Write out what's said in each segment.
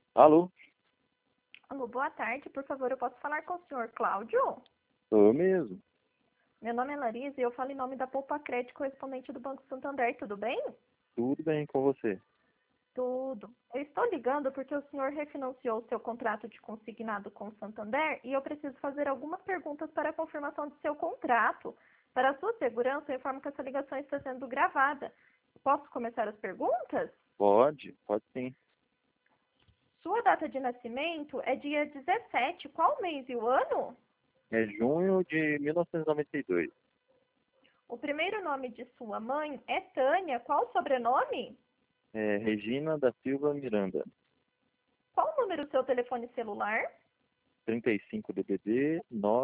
Alô? Alô, boa tarde. Por favor, eu posso falar com o senhor Cláudio? Sou eu mesmo. Meu nome é Larissa e eu falo em nome da Poupa Crédito, correspondente do Banco Santander. Tudo bem? Tudo bem com você? Tudo. Eu estou ligando porque o senhor refinanciou o seu contrato de consignado com o Santander e eu preciso fazer algumas perguntas para a confirmação de seu contrato. Para a sua segurança, eu informo que essa ligação está sendo gravada. Posso começar as perguntas? Pode sim. Sua data de nascimento é dia 17. Qual mês e o ano? É junho de 1992. O primeiro nome de sua mãe é Tânia. Qual o sobrenome? É Regina da Silva Miranda. Qual o número do seu telefone celular? 35 DDD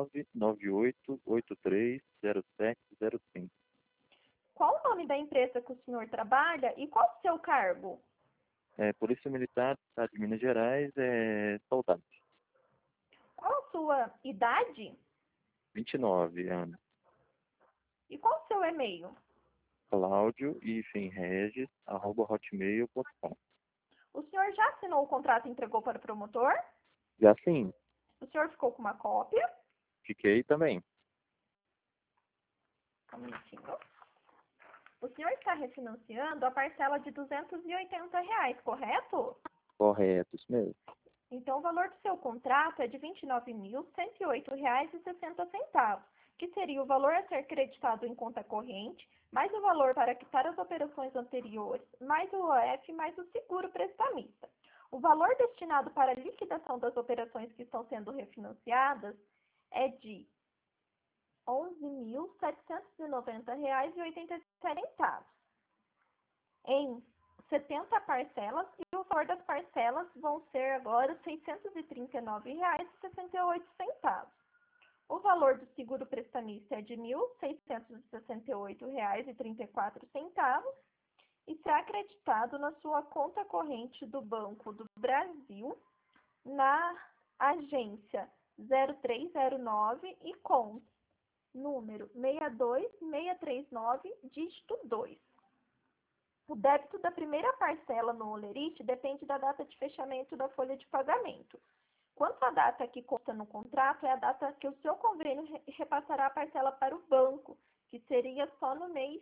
998830705. Qual o nome da empresa que o senhor trabalha e qual o seu cargo? É Polícia Militar do Estado de Minas Gerais, soldado. Qual a sua idade 29 anos. e qual o seu e-mail? Cláudio Regis, @hotmail.com. O senhor já assinou o contrato e entregou para o promotor? Já sim, O senhor ficou com uma cópia? fiquei também. Um minutinho. O senhor está refinanciando a parcela de R$ 280, correto? Correto, isso mesmo. Então, o valor do seu contrato é de R$ 29.108,60, que seria o valor a ser creditado em conta corrente, mais o valor para quitar as operações anteriores, mais o OF, mais o seguro prestamista. O valor destinado para a liquidação das operações que estão sendo refinanciadas é de R$ 11.790,87 em 70 parcelas e o valor das parcelas vão ser agora R$ 639,68. O valor do seguro prestamista é de R$ 1.668,34 e será acreditado na sua conta corrente do Banco do Brasil, na agência 0309 e com número 62639, dígito 2. O débito da primeira parcela no Olerite depende da data de fechamento da folha de pagamento. Quanto à data que consta no contrato, é a data que o seu convênio repassará a parcela para o banco, que seria só no mês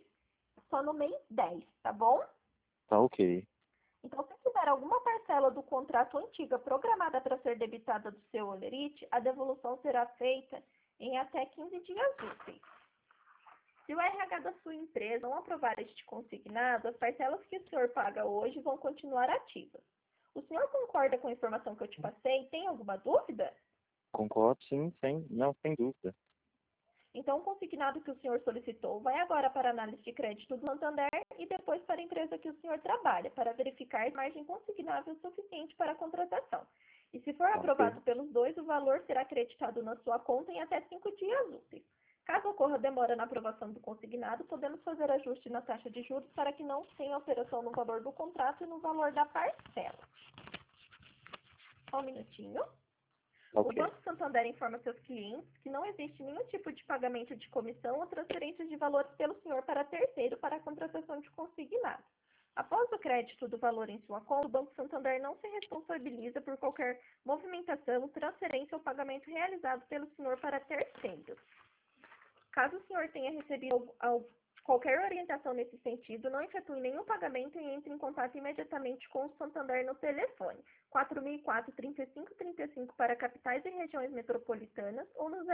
10, tá bom? Tá ok. Então, se tiver alguma parcela do contrato antiga programada para ser debitada do seu Olerite, a devolução será feita em até 15 dias úteis. Se o RH da sua empresa não aprovar este consignado, as parcelas que o senhor paga hoje vão continuar ativas. O senhor concorda com a informação que eu te passei? Tem alguma dúvida? Concordo, sim, sem dúvida. Então, o consignado que o senhor solicitou vai agora para a análise de crédito do Santander e depois para a empresa que o senhor trabalha, para verificar a margem consignável suficiente para a contratação. E se for Tá ok. aprovado pelos dois, o valor será acreditado na sua conta em até 5 dias úteis. Caso ocorra demora na aprovação do consignado, podemos fazer ajuste na taxa de juros para que não tenha alteração no valor do contrato e no valor da parcela. Só um minutinho. O Ok. Banco Santander informa seus clientes que não existe nenhum tipo de pagamento de comissão ou transferência de valores pelo senhor para terceiro para a contratação de consignado. Após o crédito do valor em sua conta, o Banco Santander não se responsabiliza por qualquer movimentação, transferência ou pagamento realizado pelo senhor para terceiros. Caso o senhor tenha recebido qualquer orientação nesse sentido, não efetue nenhum pagamento e entre em contato imediatamente com o Santander no telefone 4004-3535 para capitais e regiões metropolitanas ou no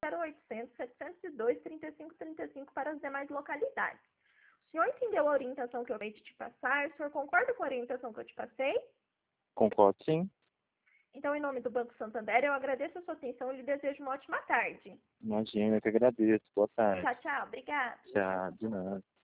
0800-702-3535 para as demais localidades. O senhor entendeu a orientação que eu acabei de te passar? O senhor concorda com a orientação que eu te passei? Concordo, sim. Então, em nome do Banco Santander, eu agradeço a sua atenção e lhe desejo uma ótima tarde. Imagina, eu que agradeço. Boa tarde. Tchau, tchau. Obrigada. Tchau, de nada.